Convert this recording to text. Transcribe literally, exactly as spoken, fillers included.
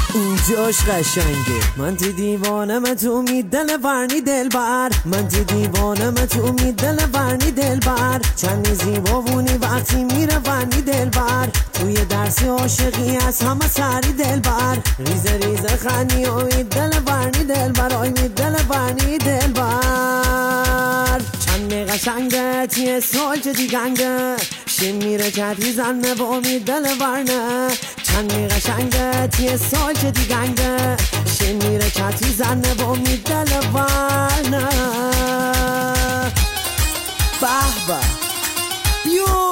اینجاش قشنگه. من تو دیوانم تو می دل ورنی دل بر، من تو دیوانم تو می دل ورنی دل بر. چند زیباونی وقتی میره ورنی دل بر، توی درسی عاشقی از همه سری دل بر. ریزه ریزه خنی و می دل ورنی دل بر، آی می دل ورنی دل بر. چند قشنگه تیه سال چه دیگنگه، شیم میره کتی زنه و می دل ورنه. چند قشنگه تیه سال چه دیگنگه، شیم میره کتی زنه و می دل ورنه. به به یو